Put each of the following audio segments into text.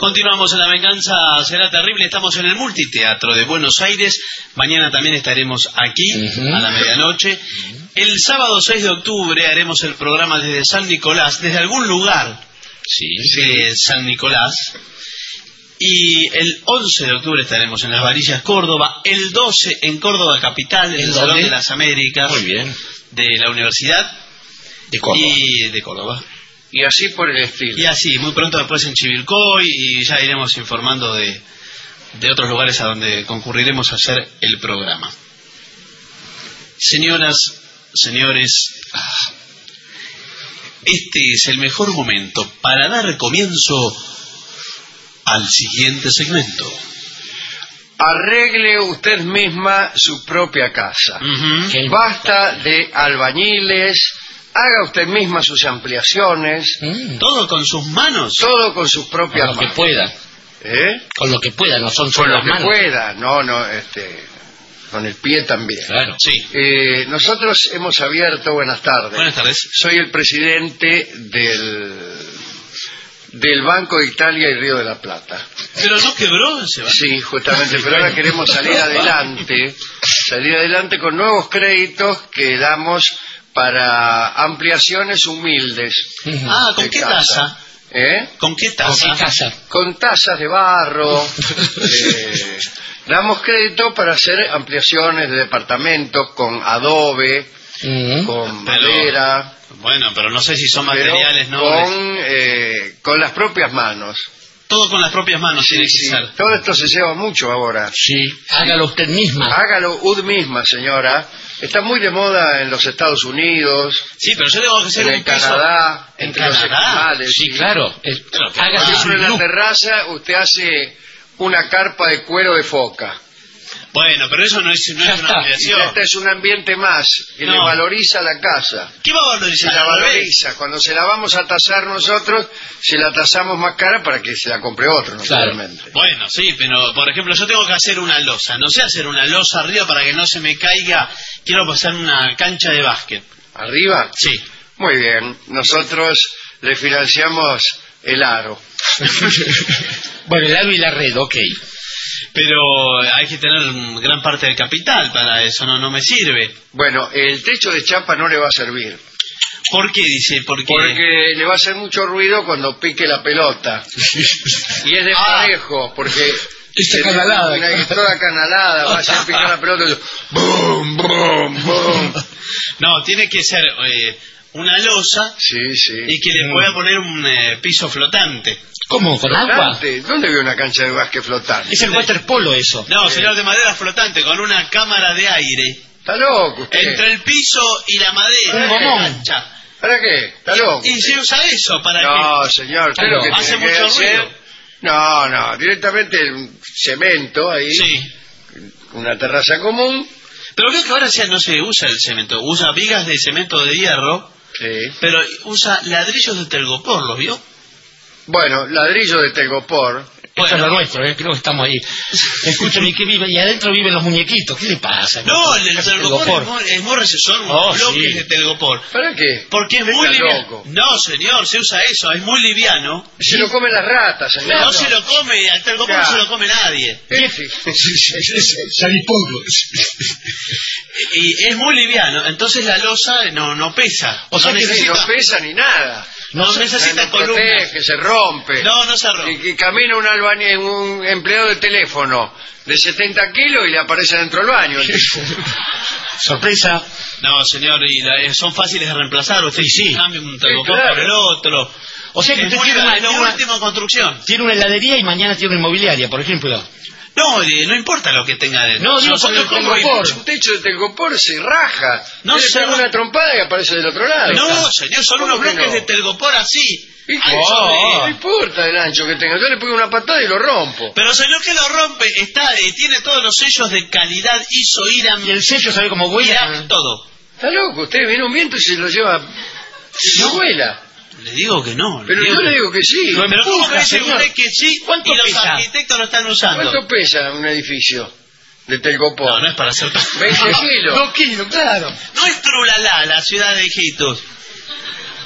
Continuamos en La Venganza Será Terrible. Estamos en el Multiteatro de Buenos Aires. Mañana también estaremos aquí a la medianoche. El sábado 6 de octubre haremos el programa desde San Nicolás, desde algún lugar de San Nicolás. Y el 11 de octubre estaremos en Las Varillas, Córdoba. El 12 en Córdoba Capital, en el Salón de las Américas. Muy bien. De la Universidad de Córdoba. Y de Córdoba. Y así por el estilo. Y así, muy pronto después en Chivilcoy, y ya iremos informando de otros lugares a donde concurriremos a hacer el programa. Señoras, señores, este es el mejor momento para dar comienzo al siguiente segmento. Arregle usted misma su propia casa. Basta de albañiles. Haga usted misma sus ampliaciones. Todo con sus manos. Todo con sus propias manos. Con lo que pueda. Con lo que pueda, no son solo las manos. Con lo que pueda, con el pie también. Claro, sí. Nosotros hemos abierto, buenas tardes. Buenas tardes. Soy el presidente del Banco de Italia y Río de la Plata. ¿Pero no quebró ese banco? Sí, justamente, pero ahora queremos salir adelante con nuevos créditos que damos para ampliaciones humildes. ¿Con qué tasa? ¿Con qué tasa? Con tasas de barro. Damos crédito para hacer ampliaciones de departamentos con adobe, con madera. Bueno, pero no sé si son materiales, ¿no? Con las propias manos. Todo con las propias manos tiene que ser. Todo esto se lleva mucho ahora. Sí, hágalo usted misma. Hágalo usted misma, señora. Está muy de moda en los Estados Unidos. Sí, pero yo tengo que hacer en Canadá, entre los esquimales. Sí, claro. Hágase en la terraza, usted hace una carpa de cuero de foca. Bueno, pero eso no es una ampliación. Este es un ambiente más que le valoriza la casa. ¿Qué va a valorizar? Se la valoriza. Cuando se la vamos a tasar nosotros, se la tasamos más cara para que se la compre otro, naturalmente. Bueno, sí, pero por ejemplo, yo tengo que hacer una losa. No sé hacer una losa arriba para que no se me caiga. Quiero pasar una cancha de básquet. ¿Arriba? Sí. Muy bien. Nosotros le financiamos el aro. Bueno, el aro y la red, ok. Pero hay que tener gran parte del capital para eso, no me sirve. Bueno, el techo de chapa no le va a servir. ¿Por qué, dice? Porque le va a hacer mucho ruido cuando pique la pelota. Y es desparejo, porque está canalada. Toda canalada, va a hacer picar la pelota y ¡bum, bum, bum! No, tiene que ser una losa y que le pueda poner un piso flotante. ¿Cómo? ¿Con agua? ¿Dónde veo una cancha de básquet flotante? Es el waterpolo eso. No, señor, de madera flotante, con una cámara de aire. Está loco usted. Entre el piso y la madera. Un gomón. Cancha. ¿Para qué? Está loco. Y se usa eso para No, señor, usted lo que hace tiene que mucho hacer... ruido. No, directamente el cemento ahí. Sí. Una terraza común. Pero creo que ahora ya no se usa el cemento. Usa vigas de cemento de hierro. Sí. Pero usa ladrillos de telgopor, ¿los vio? Bueno, ladrillo de telgopor. Esto es lo nuestro, creo que estamos ahí. Escúchame, ¿qué vive? Y adentro viven los muñequitos. ¿Qué le pasa? No, el telgopor es muy son bloques de telgopor. ¿Para qué? Porque es muy liviano. No, señor, se usa eso, es muy liviano. Se lo comen las ratas, señor. No se lo come, al telgopor no se lo come nadie. Y es muy liviano, entonces la losa no pesa. O sea que no pesa ni nada. No necesita columnas. Que se rompe. No se rompe. Y que camina un empleado de teléfono de 70 kilos y le aparece dentro del baño. Sorpresa. No, señor, y son fáciles de reemplazar. Usted cambia un telgopor por el otro. O sea que usted tiene una última construcción. Tiene una heladería y mañana tiene una inmobiliaria, por ejemplo. No importa lo que tenga dentro. No, digo, con el telgopor. Un techo de telgopor se raja. No se da una trompada y aparece del otro lado. No, señor, son unos bloques de telgopor así. No importa el ancho que tenga. Yo le pongo una patada y lo rompo. Pero señor, que lo rompe, tiene todos los sellos de calidad, ISO, IRAM. Y el sello sabe cómo vuela. Todo. Está loco, usted viene un viento y se lo lleva. No vuela. Le digo que no. Pero yo le digo que sí. Pero ¿cómo me dice usted que sí? ¿Cuánto y los pesa? arquitectos lo están usando? ¿Cuánto pesa un edificio de telgopor? No es para hacer... 20 kilos. 2 kilos, claro. No es Trulalá, la ciudad de Iquitos.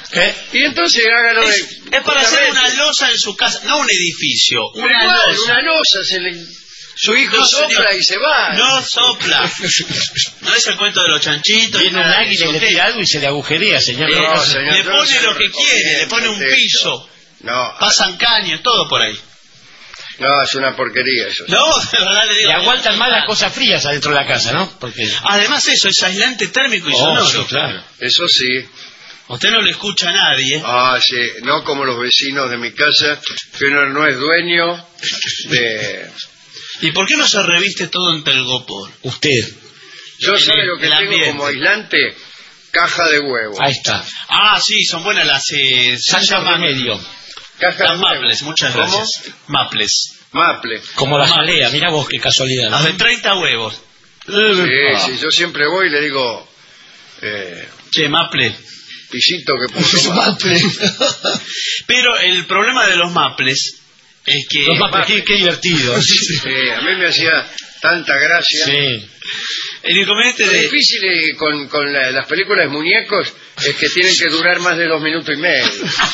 Y entonces hágalo de... Es para hacer una losa en su casa, no un edificio, una losa. Una losa, su hijo sopla y se va. No sopla. No es el cuento de los chanchitos. Viene un águila y le tira algo y se le agujería, señor. No, señor, le pone lo que quiere, le pone un piso. No. Pasan caños, todo por ahí. No, es una porquería eso. No, de verdad le digo. Y aguantan más las cosas frías adentro de la casa, ¿no? Porque... Además eso, es aislante térmico y sonoro. Sí, claro. Eso sí. Usted no le escucha a nadie. Ah, sí. No como los vecinos de mi casa, que uno no es dueño de... ¿Y por qué no se reviste todo en telgopor? Usted. Yo sabe lo que el tengo ambiente. como aislante, caja de huevo. Ahí está. Ah, sí, son buenas las... Santo remedio. Caja Las de huevo. maples, muchas ¿Cómo? gracias. Maples. Maple. Como la Mamá. jalea, mira vos qué casualidad. Las de 30 huevos. Sí, yo siempre voy y le digo, Che, maple. pisito que puso maple. Pero el problema de los maples es que... Los maples, qué divertido. Sí, a mí me hacía tanta gracia. Sí. El inconveniente Lo de... difícil con las películas de muñecos es que tienen que durar más de 2 minutos y medio.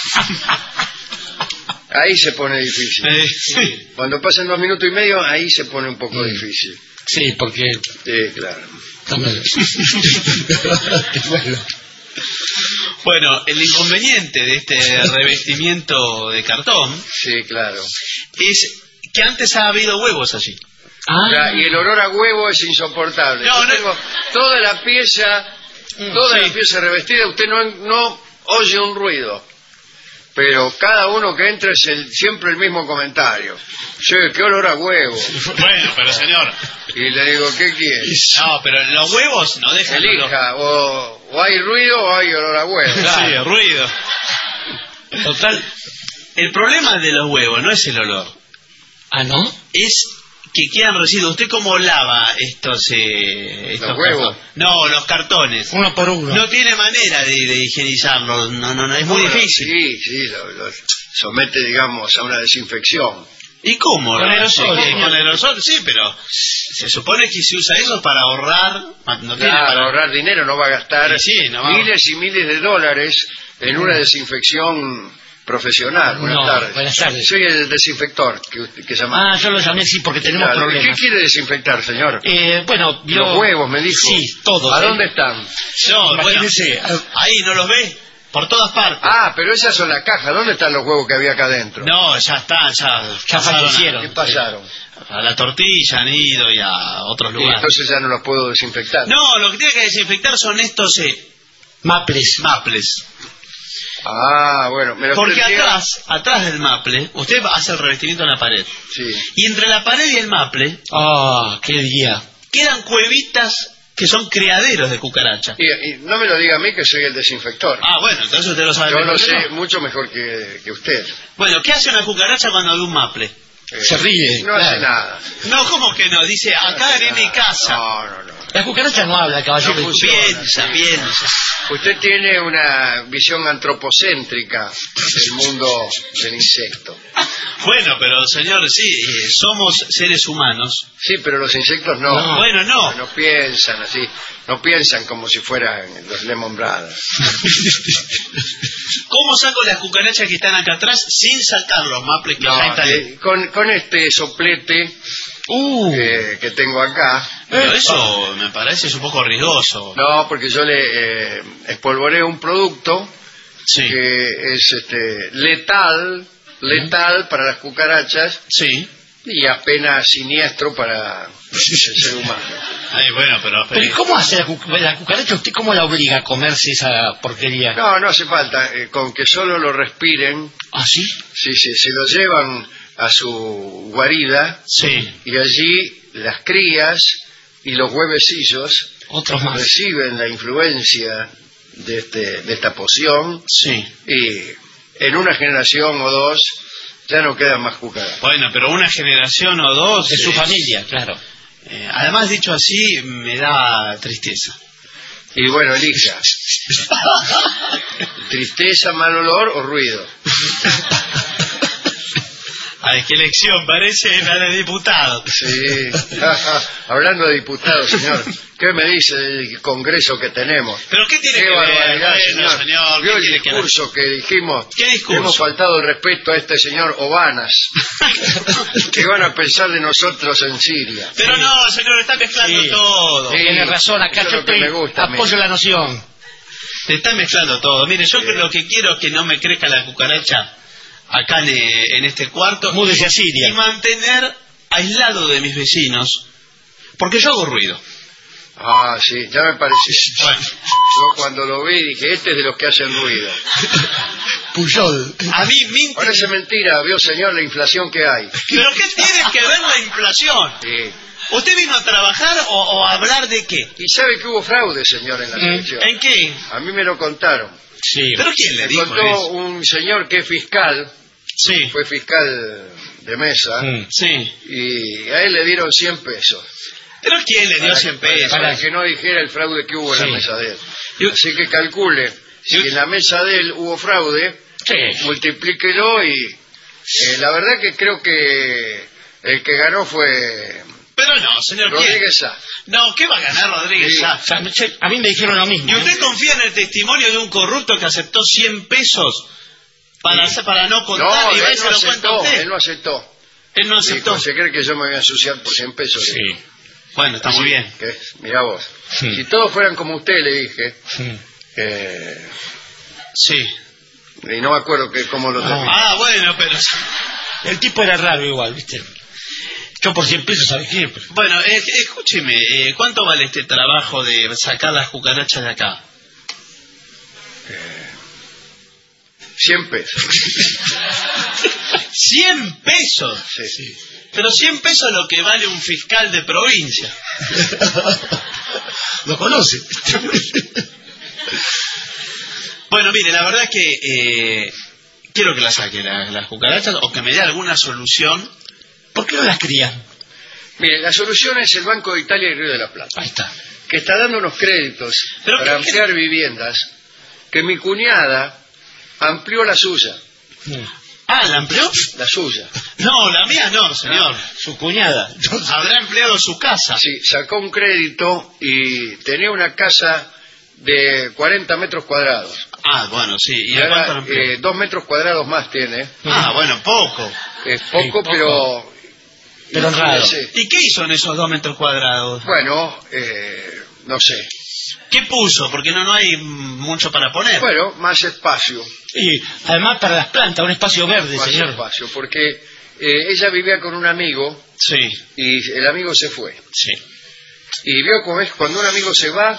Ahí se pone difícil. sí. Cuando pasan 2 minutos y medio, ahí se pone un poco difícil. Sí, porque... Sí, claro. Bueno, el inconveniente de este revestimiento de cartón Sí, claro. es que antes ha habido huevos allí. Y el olor a huevo es insoportable. No, Yo no. tengo toda la pieza revestida, usted no oye un ruido. Pero cada uno que entra es siempre el mismo comentario. Che, qué olor a huevo. Bueno, pero señor... Y le digo, ¿qué quiere? No, pero los huevos no dejan... Elija, o hay ruido o hay olor a huevo. Sí, ruido. Total, el problema de los huevos no es el olor. Ah, ¿no? Es que quedan residuos. ¿Usted cómo lava estos huevos? cartones? No, los cartones. Uno por uno. No tiene manera de higienizarlos. No, es muy difícil. Sí, lo somete, digamos, a una desinfección. ¿Y cómo? Con aerosol, Sí, señor. con aerosol, sí, pero se supone que se usa eso para ahorrar. No tiene Para para ahorrar dinero, no va a gastar Sí, no va a- miles y miles de dólares en una desinfección profesional. Buenas No, tardes. buenas tardes. Soy el desinfector que llama. Ah, yo lo llamé sí porque tenemos Claro. ¿Qué problemas. quiere desinfectar, señor? Bueno, Los huevos, me dijo. Sí, todos. ¿A dónde están? No, bueno, Imagínese. ahí no los ve por todas partes. Ah, pero esas son las cajas. ¿Dónde están los huevos que había acá adentro? No, ya están, ya pasaron fallecieron. ¿Qué pasaron? a la tortilla, han ido y a otros Y lugares. entonces ya no los puedo desinfectar. No, lo que tiene que desinfectar son estos Maples. maples. Ah, bueno. Me lo Porque expliqué. atrás del maple, usted hace el revestimiento en la pared. Sí. Y entre la pared y el maple Ah, qué día. quedan cuevitas que son criaderos de cucaracha. Y no me lo diga a mí que soy el desinfector. Ah, bueno, entonces usted lo sabe Yo mejor lo que sé yo. mucho mejor que usted. Bueno, ¿qué hace una cucaracha cuando ve un maple? Se ríe. No hace nada. No, ¿cómo que no? Dice, acá en mi casa. No. La cucaracha no habla, caballero. No funciona. Piensa. Usted tiene una visión antropocéntrica del mundo del insecto. Bueno, pero señor, sí, somos seres humanos. Sí, pero los insectos no. No. Bueno, no. No piensan así. No piensan como si fueran los Lemon Brothers. ¿Cómo saco las cucarachas que están acá atrás sin sacar los maples que ya están? Con este soplete que tengo acá. Pero eso me parece un poco riesgoso. No, porque yo le espolvoreo un producto Sí, que es letal para las cucarachas sí. y apenas siniestro para el ser humano. Ay, bueno, pero... Pero ¿y cómo hace la cucaracha? ¿Usted cómo la obliga a comerse esa porquería? No hace falta, con que solo lo respiren, ¿Ah, sí? sí, se lo llevan a su guarida Sí. y allí las crías y los huevecillos Otros más. reciben la influencia de esta poción Sí. y en una generación o dos ya no quedan más cucarachas. Bueno, pero una generación o dos... De su familia, claro. además, dicho así, me da tristeza. Y bueno, elija. Tristeza, mal olor o ruido. Ay, qué elección, parece la de diputado. Sí. Hablando de diputados, señor, ¿qué me dice del congreso que tenemos? ¿Pero qué tiene Qué que ver? barbaridad, Bueno, señor, ¿vio ¿qué el tiene que ver? discurso que dijimos? ¿Qué discurso? Hemos faltado el respeto a este señor Obanas. ¿Qué van a pensar de nosotros en Siria? Pero no, señor, está mezclando Sí. todo. Sí. Tiene razón, acá Eso es yo lo que estoy, me gusta a mí. apoyo la noción. Te está mezclando todo. Mire, yo lo que quiero es que no me crezca la cucaracha acá en este cuarto. Múdese a Siria. Y mantener aislado de mis vecinos. Porque yo hago ruido. Ah, sí, ya me pareció. Bueno, Yo cuando lo vi dije, este es de los que hacen ruido. Puyol. a mí me Parece mentira, vio señor, la inflación que hay. ¿Pero qué tiene que ver la inflación? Sí. ¿Usted vino a trabajar o a hablar de qué? Y sabe que hubo fraude, señor, en la elección. ¿En qué? A mí me lo contaron. Sí. ¿Pero quién le Me dijo contó eso? un señor que es fiscal, Sí, fue fiscal de mesa, sí. y a él le dieron 100 pesos. ¿Pero quién le dio 100 pesos? Para que no dijera el fraude que hubo en Sí. la mesa de él. Y- Así que calcule, si en la mesa de él hubo fraude, Sí. multiplíquelo y la verdad que creo que el que ganó fue Pero no, señor, ¿quién? Rodríguez Sá. No, ¿qué va a ganar Rodríguez Sí. Sá? O sea, a mí me dijeron lo mismo. ¿Y usted confía en el testimonio de un corrupto que aceptó 100 pesos para no contar y No, va y él se no lo cuenta a aceptó, usted? él no aceptó. Él no aceptó. Dijo, se cree que yo me voy a ensuciar por 100 pesos. Sí. Bueno, está muy bien. Mirá vos. Sí. Si todos fueran como usted, le dije, Sí. Sí. y no me acuerdo cómo lo terminé. Ah, bueno, pero... El tipo era raro igual, ¿viste? Yo por 100 pesos, ¿sabes qué? Bueno, escúcheme, ¿cuánto vale este trabajo de sacar las cucarachas de acá? 100 pesos. 100 pesos. Sí. Pero 100 pesos es lo que vale un fiscal de provincia. Lo conoce. Bueno, mire, la verdad es que quiero que la saque las cucarachas o que me dé alguna solución. ¿Por qué no las crían? Mire, la solución es el Banco de Italia y Río de la Plata, Ahí está. que está dando unos créditos Pero para ¿qué- ampliar viviendas, que mi cuñada amplió la suya. Ah, ¿la amplió? La suya. No, la mía no, señor. Su cuñada. Habrá empleado su casa. Sí, sacó un crédito y tenía una casa de 40 metros cuadrados. Ah, bueno, sí. ¿Y Y a cuánto la ahora amplió? 2 metros cuadrados más tiene. Ah, bueno, poco. Es poco, Sí, poco. pero... Pero raro. Sí. ¿Y qué hizo en esos 2 metros cuadrados? Bueno, no sé. ¿Qué puso? Porque no hay mucho para poner. Bueno, más espacio. Y además para las plantas, un espacio verde, Más señor. espacio, porque ella vivía con un amigo Sí, y el amigo se fue. sí. Y vio cómo es, cuando un amigo se va,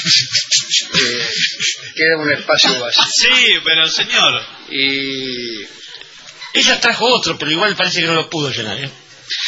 queda un espacio vacío. Sí, pero señor. Y Ella trajo otro, pero igual parece que no lo pudo llenar, ¿eh?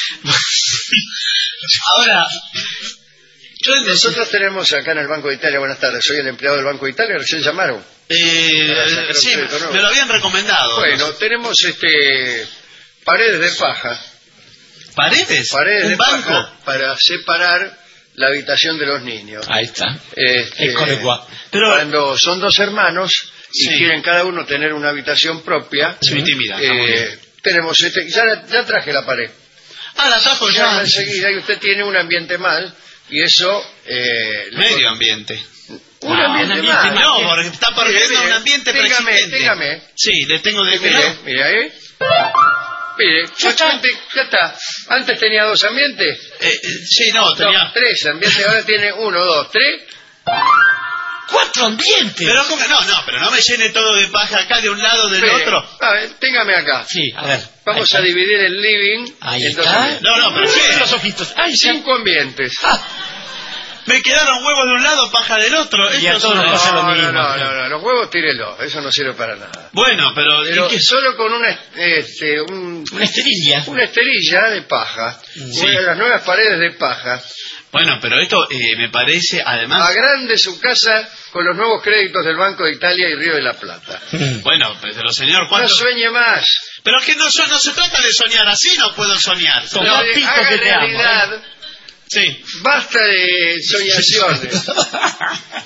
Ahora, nosotros tenemos acá en el Banco de Italia, buenas tardes, soy el empleado del Banco de Italia, recién llamaron. sí, me lo habían recomendado. Bueno, tenemos paredes de paja. ¿Paredes? Paredes ¿Un de banco? paja para separar la habitación de los niños. Ahí está. Este, Es correcto. Pero, Cuando son dos hermanos y Sí. quieren cada uno tener una habitación propia, su intimidad. está muy bien. tenemos ya traje la pared. Ah, la trajo Ya ya. enseguida y usted tiene un ambiente mal y eso Medio ambiente. un No, ambiente un ambiente mal. mal. No, porque está perdiendo Mire, un ambiente preexistente. dígame. Sí, le tengo de Mire ahí. Mire, ya está. Antes tenía dos ambientes. Sí, no, tenía... No, tres ambientes, ahora tiene 1, 2, 3. 4 ambientes. Pero ¿cómo? Pero no me llene todo de paja acá de un lado del otro. A ver, téngame acá. Sí, a ver. Vamos a dividir el living Ahí en dos está. ambientes. No, pero Cierre ¿qué? los ojitos. Ay, sí. 5 ambientes. Me quedaron huevos de un lado, paja del otro. Y a Esto todos es nos una- pasa lo No, mismo. no, los huevos tírelos, eso no sirve para nada. Bueno, pero... ¿y Pero qué? solo con una Una esterilla. esterilla de paja, Sí. una de las nuevas paredes de paja, Bueno, pero esto me parece, además... agrande su casa con los nuevos créditos del Banco de Italia y Río de la Plata. Bueno, pero señor, No ¿cuánto...? sueñe más. Pero es que no se trata de soñar así, no puedo soñar. Con No, dos pitos haga que te amo, realidad. Sí. Basta de soñaciones.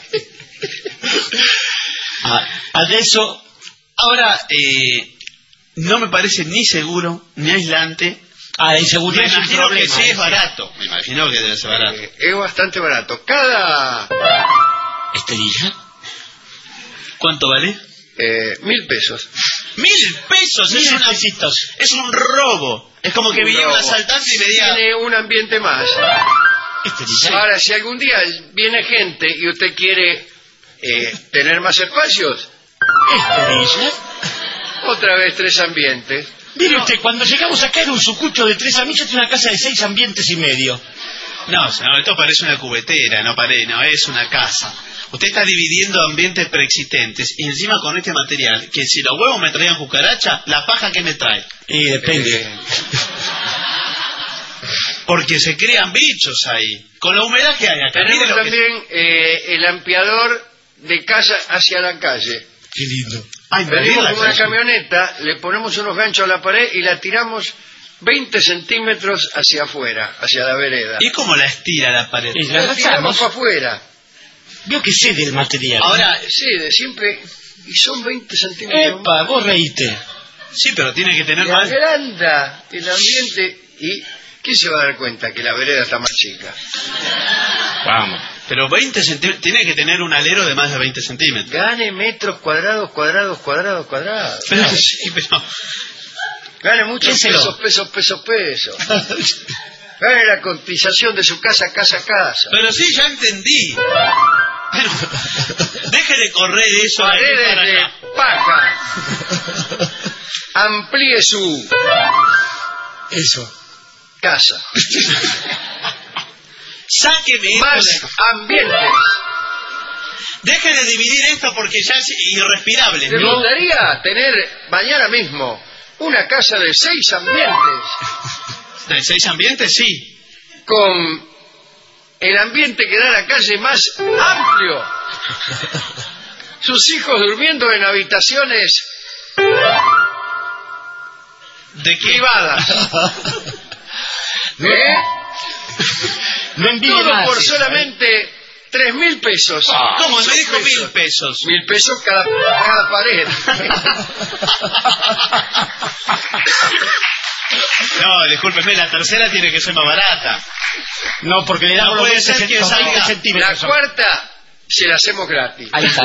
Adesso Ahora, no me parece ni seguro, ni aislante. Ah, la inseguridad Me es un imagino que problema. sí es barato. Me imagino que debe ser barato. Es bastante barato. Cada ¿Esterilla? ¿Cuánto vale? 1.000 pesos. 1.000 pesos. Es, 1.000 pesitos. es un robo. Es como que viniera un robo. asaltante y me diga... Tiene un ambiente más. ¿Esterilla? Ahora, si algún día viene gente y usted quiere tener más espacios, ¿Esterilla? otra vez 3 ambientes. Mire usted, cuando llegamos acá era un sucucho de 3 ambientes, tiene una casa de 6 ambientes y medio. No, señor, esto parece una cubetera, no es una casa. Usted está dividiendo ambientes preexistentes y encima con este material, que si los huevos me traían cucaracha, la paja que me trae. Y depende. Porque se crean bichos ahí. Con la humedad que hay acá. Tenemos mire lo que- también el ampliador de casa hacia la calle. Qué lindo. Ay, me Venimos diga con una eso. camioneta, le ponemos unos ganchos a la pared y la tiramos 20 centímetros hacia afuera, hacia la vereda. ¿Y cómo la estira la pared? Y La la tiramos lanzamos. para afuera. Veo que sé del material. Ahora, Sí, de siempre. Y son 20 centímetros. Epa, vos reíste. sí, pero tiene que tener Y más... agranda el ambiente. ¿Y quién se va a dar cuenta que la vereda está más chica? Vamos. Pero 20 centímetros... Tiene que tener un alero de más de 20 centímetros. Gane metros cuadrados. Pero sí, pero... Gane muchos Piénselo. pesos. Gane la cotización de su casa. Pero sí, ya entendí. Pero... Deje de correr eso de aquí para Paredes de allá. paja. Amplíe su Eso. casa. Sáqueme esto Más de- ambientes. Deje de dividir esto porque ya es irrespirable. ¿Te ¿no? gustaría tener mañana mismo una casa de 6 ambientes ¿De 6 ambientes? Sí. con el ambiente que da a la calle más amplio? Sus hijos durmiendo en habitaciones ¿De qué? privadas. ¿Eh? No envíe Todo más. por solamente 3.000 pesos. ¿Cómo? Me Son dijo 1.000 pesos. 1.000 pesos cada pared. No, discúlpeme, la tercera tiene que ser más barata. No, porque le damos No los puede 20 ser que los 20 salga La centímetros. cuarta se la hacemos gratis. Ahí está.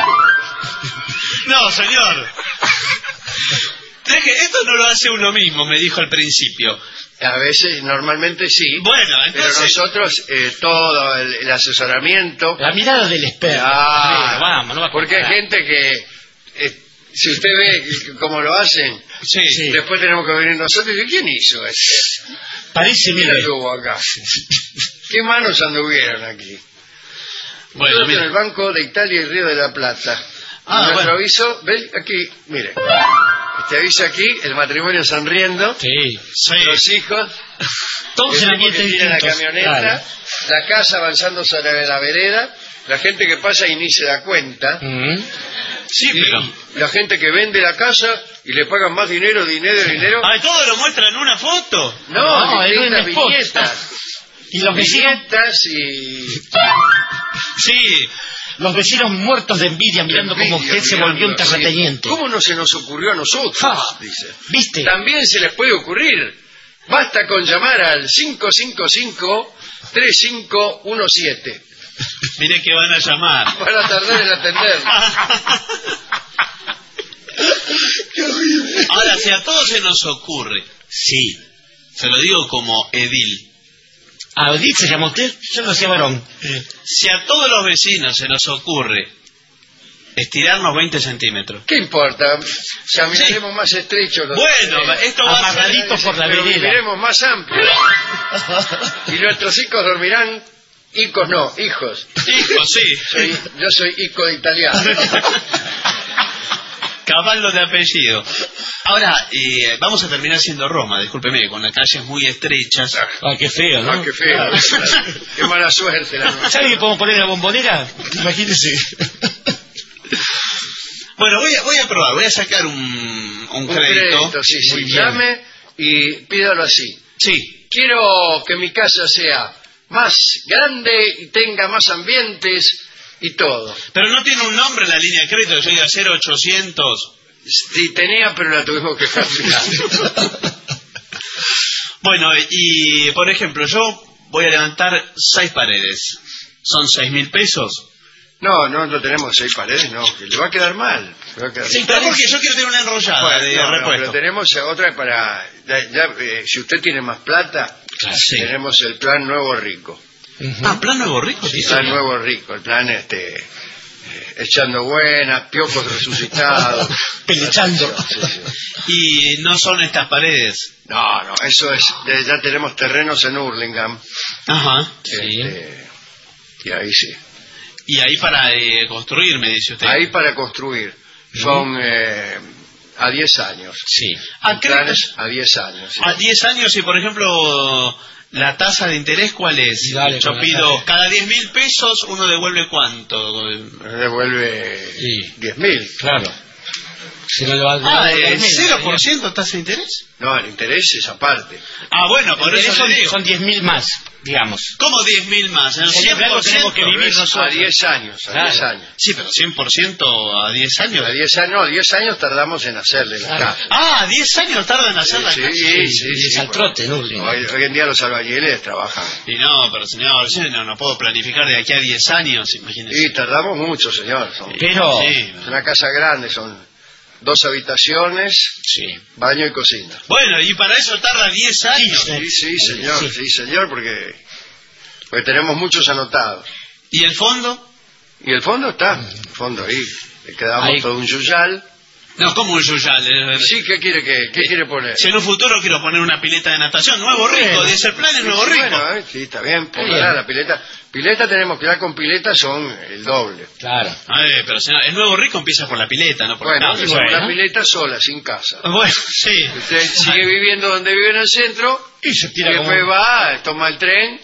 No, señor. Deje, esto no lo hace uno mismo, me dijo al principio. A veces, normalmente sí. Bueno, Pero entonces... nosotros, todo el asesoramiento. La mirada del experto. Ah, Sí, vamos, no va a porque hay comparar. gente que, si usted ve cómo lo hacen, Sí. Sí. después tenemos que venir nosotros y decir, ¿quién hizo esto? Parece, ¿Quién mire. estuvo acá? ¿Qué manos anduvieron aquí? Bueno, Nosotros en mira. el Banco de Italia y Río de la Plata. Ah, Nuestro bueno. aviso, ven aquí, mire. Este aviso aquí, el matrimonio sonriendo, Sí. Sí. los hijos, Todos en el tipo ambientes que tira la distintos. camioneta, Claro. la casa avanzando sobre la vereda, la gente que pasa y ni se da cuenta, Mm. Sí, y pero... la gente que vende la casa y le pagan más dinero. Ay, ¿todo lo muestra en una foto? No, en un distintas spot. viñetas. Y los vecinos, Viñetas y... Sí. los vecinos muertos de envidia mirando cómo usted se volvió un terrateniente. ¿Cómo no se nos ocurrió a nosotros? Ah. Dice. ¿Viste? También se les puede ocurrir. Basta con llamar al 555-3517. Mire que van a llamar. Para tardar en atender. Ahora, si a todos se nos ocurre, Sí. se lo digo como edil, ¿A Odil se llama usted? Yo no sé, varón. si a todos los vecinos se nos ocurre estirarnos 20 centímetros, ¿Qué importa? Caminaremos más estrechos. bueno, esto va a ser... Amarraditos por la pero vereda. viviremos más amplios. Y nuestros hijos dormirán... Hijos no, hijos. Hijo, sí. Yo soy hijo de italiano. Caballo de apellido. Ahora, vamos a terminar siendo Roma, discúlpeme, con las calles muy estrechas. Ah, qué feo, ¿no? Ah, qué feo. Qué mala suerte la nuestra. ¿Sabe que podemos poner la bombonera? Imagínese. Bueno, voy a probar, voy a sacar un crédito. Sí, Muy sí. bien. Llame y pídalo así. Sí, Quiero que mi casa sea más grande y tenga más ambientes y todo. pero no tiene un nombre la línea de crédito, yo diga 0800. Sí, tenía, pero la tuvimos que cambiar. Bueno, y por ejemplo, yo voy a levantar 6 paredes. ¿Son 6.000 pesos? No tenemos 6 paredes, no, que le va a quedar mal. Le va a quedar Sí, mal. pero porque yo quiero tener una enrollada Bueno, de no, repuesto. pero tenemos otra para... si usted tiene más plata, Sí. tenemos el plan Nuevo Rico. Ah, plan Nuevo Rico, sí, El plan Nuevo Rico, el plan echando buenas, piojos resucitados. Pelechando. Sí. Y no son estas paredes. No, eso es... ya tenemos terrenos en Hurlingham. Ajá. Sí. Y ahí sí. Y ahí para construir, me dice usted. Ahí para construir. Son a 10 años. Sí. Planes a 10 años. Sí. A 10 años y, por ejemplo, la tasa de interés, ¿cuál es? Dale, Yo con la pido, tasa. cada 10.000 pesos, ¿uno devuelve cuánto? Devuelve Sí. 10.000. Claro. Si no le va a Ah, devolver menos, 0% tasa de interés. No, el interés es aparte. Ah, bueno, por eso son, le digo. son 10.000 más, digamos. ¿Cómo 10.000 más? ¿El Siempre algo tenemos que 100%? vivir Pero es nosotros. a 10 años, a Claro. 10 años. Sí, pero 100% a 10 años. A 10 años, no, 10 años tardamos en hacerle la Claro. casa. Ah, 10 años tardan en hacer la casa. Y es al trote, ¿no? Hoy en día los albañiles trabajan. Y no, pero señor, yo no puedo planificar de aquí a 10 años, imagínese. Y tardamos mucho, señor. Pero... Sí. Es una casa grande, son 2 habitaciones, Sí. baño y cocina. Bueno, y para eso tarda 10 años. Sí, señor, Sí. sí, señor, porque tenemos muchos anotados. ¿Y el fondo? Y el fondo está, el fondo ahí. Le quedamos Ahí. todo un yuyal. No, como un yuyal. Sí, ¿qué quiere poner? Si en un futuro quiero poner una pileta de natación, Nuevo Rico, Bueno. dice el plan es Nuevo Rico. Bueno, sí, está bien, póngala la pileta. Pileta tenemos que dar con pileta, son el doble. Claro. Pero señor, el Nuevo Rico empieza por la pileta, no por Bueno, la casa. hacemos bueno. la pileta sola, sin casa. Bueno, sí. Usted sigue viviendo donde vive en el centro, Y se y tira como... después va, toma el tren,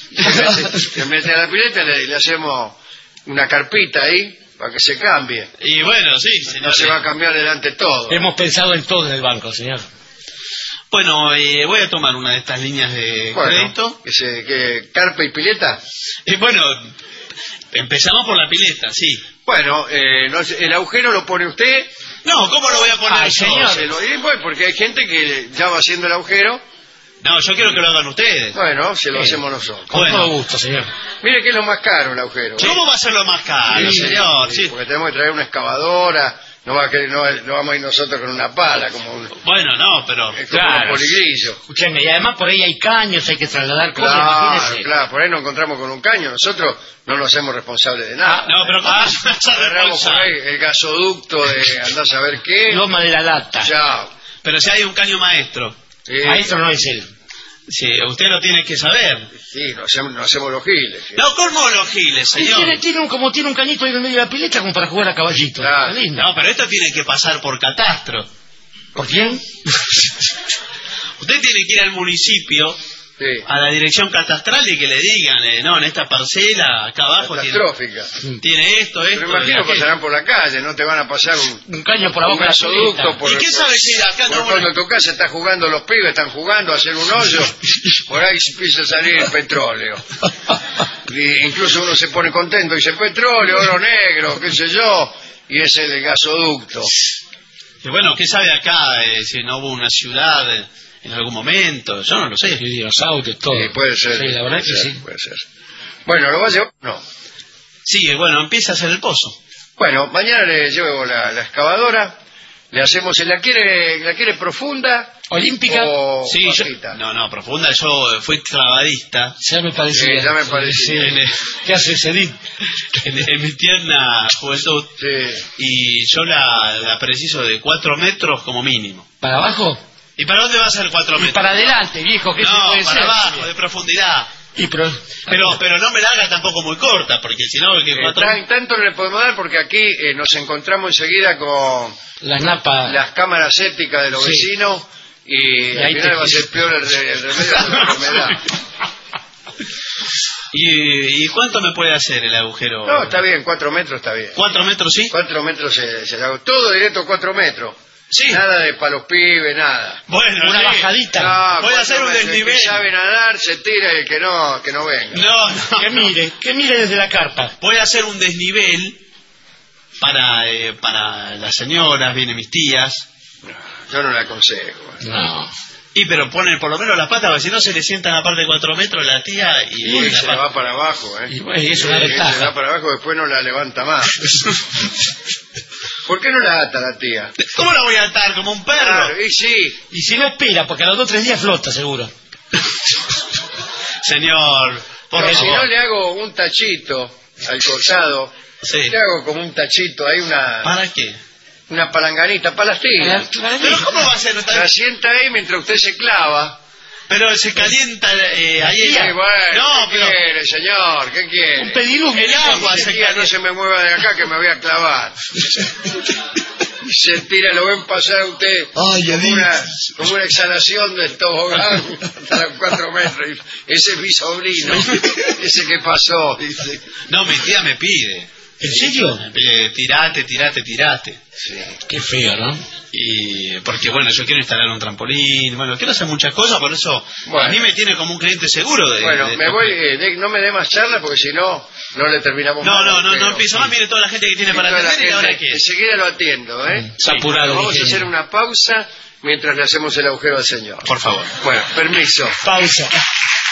se mete a la pileta y le hacemos una carpita ahí, para que se cambie. Y bueno, sí, señor. No se va a cambiar delante todo. Hemos pensado en todo en el banco, señor. Bueno, voy a tomar una de estas líneas de crédito. Que carpa y pileta. Y bueno, empezamos por la pileta, sí. Bueno, el agujero lo pone usted. No, ¿cómo lo voy a poner Ay, yo? señor. Se lo digo, pues, porque hay gente que ya va haciendo el agujero. No, yo quiero que lo hagan ustedes. Bueno, se lo Bien. hacemos nosotros. Con Bueno. todo gusto, señor. Mire que es lo más caro el agujero. ¿Cómo va a ser lo más caro, Sí, señor? sí, Sí. porque tenemos que traer una excavadora. No vamos a ir nosotros con una pala, como Bueno, no, pero... es como Claro. un poligrillo. Escúcheme, y además por ahí hay caños, hay que trasladar cosas, imagínese. Claro, por ahí nos encontramos con un caño. Nosotros no nos hacemos responsables de nada. No, pero ¿cómo se hace Agarramos por ahí responsable? el gasoducto de andar a saber qué. Loma de la Lata. Chao. Pero si hay un caño maestro, Maestro no es él. sí, usted lo tiene que saber. Sí, nos hacemos los giles. ¿sí? No, ¿cómo los giles, señor? Tiene un cañito ahí en el medio de la pileta como para jugar a caballito. Claro. Está lindo. No, pero esto tiene que pasar por catastro. ¿Por quién? Usted tiene que ir al municipio, Sí. a la dirección catastral y que le digan, no, en esta parcela, acá abajo Catastrófica. tiene esto, Pero imagino aquello. pasarán por la calle, no te van a pasar un Un caño por abajo de la gasoducto pileta. por, ¿Y qué sabe si acá por no cuando en tu casa están jugando los pibes, están jugando a hacer un hoyo, por ahí empieza a salir el petróleo. Y incluso uno se pone contento y dice petróleo, oro negro, qué sé yo, y es el gasoducto. Y bueno, ¿qué sabe acá si no hubo una ciudad en algún momento? Yo no lo sé. Sí, dinosaurios, todo. Sí, puede ser. Sí, la verdad puede que ser, sí. puede ser. Bueno, ¿lo va a llevar? No. Sí, bueno, empieza a hacer el pozo. Bueno, mañana le llevo la excavadora, le hacemos, ¿la quiere profunda? Olímpica. O Sí, yo, bajita? no, profunda, yo fui clavadista. Ya me parecía. Sí, ya me parecía. ¿Qué hace Cedín? En mi tierna juventud, Sí. y yo la preciso de 4 metros como mínimo. ¿Para abajo? ¿Y para dónde va a ser 4 Y metros? para adelante, viejo, ¿qué se No, puede para ser? abajo, de profundidad. Y pero Pero no me la haga tampoco muy corta, porque si no, que 4 Tanto no le podemos dar porque aquí nos encontramos enseguida con las napas. las cámaras sépticas de los Sí. vecinos y al ahí final te- va a ser peor el remedio de la enfermedad. ¿Y cuánto me puede hacer el agujero? No, está bien, 4 metros está bien. 4 metros, sí. 4 metros se hago todo directo 4 metros. Sí. Nada de para los pibes, nada. Bueno, Una sí. bajadita. No, Voy a hacer 4 un metros. El desnivel. que sabe nadar se tira y el que no venga. No, Que mire desde la carpa. Voy a hacer un desnivel para las señoras, vienen mis tías. Yo no le aconsejo. No. Y pero ponen por lo menos las patas, porque si no se le sientan a parte de 4 metros la tía y Y se la va para abajo, ¿eh? Y bueno, es una Se ventaja. va para abajo, después no la levanta más. ¿Por qué no la ata la tía? ¿Cómo la voy a atar? Como un perro. Claro, y sí. Y si no espera, porque a los 2 o 3 días flota, seguro. Señor, por Pero si favor. no le hago un tachito al costado, Sí. le hago como un tachito, hay ¿Para qué? una palanganita para las tías. Pero ¿cómo va a ser? La sienta ahí mientras usted se clava. Pero se calienta ahí. Sí, bueno, No, ¿qué pero quiere, señor? ¿Qué quiere? Un pediluvio. el agua Dice, se tía, no calienta. se me mueva de acá que me voy a clavar. Y se tira, lo ven pasar a usted como una exhalación del tobogán hasta los 4 metros. Y ese es mi sobrino, ese que pasó, dice. No, mi tía me pide. ¿En serio? Me pide, tirate. Sí. Qué feo, ¿no? Y porque bueno, yo quiero instalar un trampolín, bueno, quiero hacer muchas cosas, por eso Bueno. a mí me tiene como un cliente seguro de. Bueno, de- me voy, no me dé más charla porque si no, no le terminamos No, mal, no, no, pero- no empiezo más, mire toda la gente que tiene Y para toda la atender y ahora gente, qué. enseguida lo atiendo, ¿eh? Está apurado. Vamos a ingeniero. hacer una pausa mientras le hacemos el agujero al señor. Por favor. Bueno, permiso. Pausa.